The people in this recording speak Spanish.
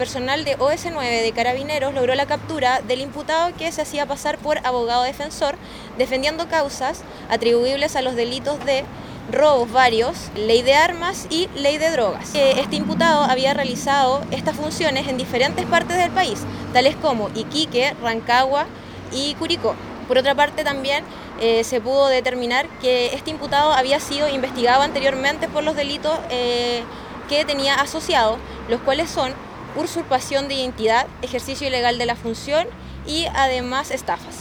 Personal de OS9 de Carabineros logró la captura del imputado que se hacía pasar por abogado defensor, defendiendo causas atribuibles a los delitos de robos varios, ley de armas y ley de drogas. Este imputado había realizado estas funciones en diferentes partes del país, tales como Iquique, Rancagua y Curicó. Por otra parte, también se pudo determinar que este imputado había sido investigado anteriormente por los delitos que tenía asociados, los cuales son usurpación de identidad, ejercicio ilegal de la función y además estafas.